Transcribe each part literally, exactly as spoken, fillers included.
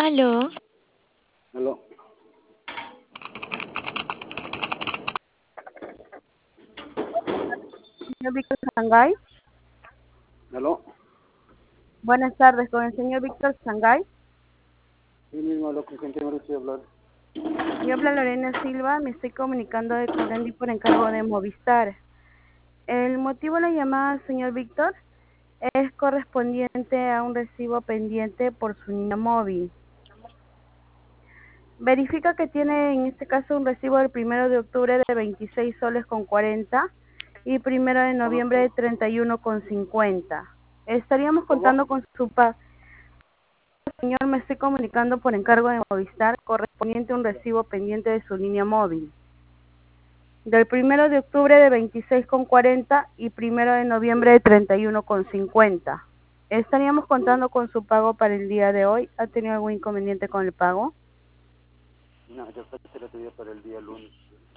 Aló. Aló. Señor Víctor Sangay. Aló. Buenas tardes, con el señor Víctor Sangay. Yo mismo hablo con quien tengo que hablar. Yo habla Lorena Silva, me estoy comunicando de Corendi por encargo de Movistar. El motivo de la llamada, señor Víctor, es correspondiente a un recibo pendiente por su línea móvil. Verifica que tiene en este caso un recibo del primero de octubre de veintiséis soles con cuarenta y primero de noviembre de treinta y uno con cincuenta. Estaríamos contando con su pago. Señor, me estoy comunicando por encargo de Movistar correspondiente a un recibo pendiente de su línea móvil. Del primero de octubre de veintiséis con cuarenta y primero de noviembre de treinta y uno con cincuenta. Estaríamos contando con su pago para el día de hoy. ¿Ha tenido algún inconveniente con el pago? No, yo pensé que tenía para el día lunes.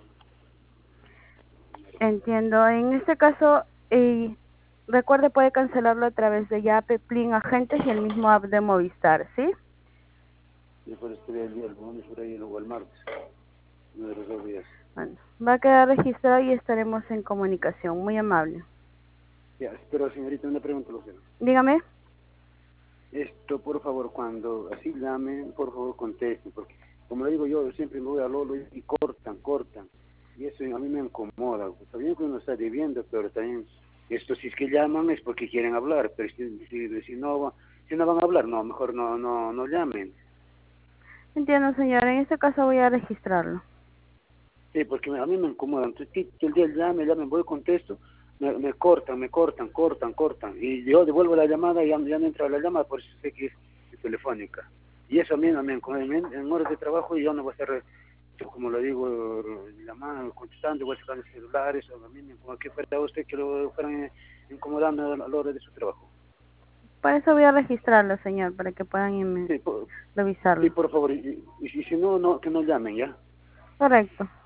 Entiendo. En este caso, eh, recuerde, puede cancelarlo a través de Yape, Plin, Agentes y el mismo app de Movistar, ¿sí? Yo por este el día lunes, por ahí, luego el martes. Uno de los dos días. Bueno, va a quedar registrado y estaremos en comunicación. Muy amable. Ya, pero señorita, una pregunta, Lucero. Dígame. Esto, por favor, cuando así llamen, por favor, contesten, porque como le digo yo, siempre me voy a Lolo y cortan, cortan. Y eso a mí me incomoda. Está bien que uno está viviendo, pero también, esto si es que llaman es porque quieren hablar, pero si, si, si no va- si no van a hablar, no, mejor no, no, no llamen. Entiendo, señora. En este caso voy a registrarlo. Sí, porque a mí me incomoda. Entonces, ti- todo el día llame, llame, voy, contesto, me, me cortan, me cortan, cortan, cortan. Y yo devuelvo la llamada y ya, ya no entra la llamada, por eso sé que es, es telefónica. Y eso a mí, a mí en, en, en horas de trabajo y yo no voy a estar, eh, yo como le digo, llamando, contestando, voy a sacar el celular, eso a mí me incomoda. Que fuera usted que lo fueran eh, incomodando a la hora de su trabajo. Por eso voy a registrarlo, señor, para que puedan irme- Sí, por, sí, revisarlo. por favor. Y, y, y si no, no, que no llamen, ¿ya? Correcto.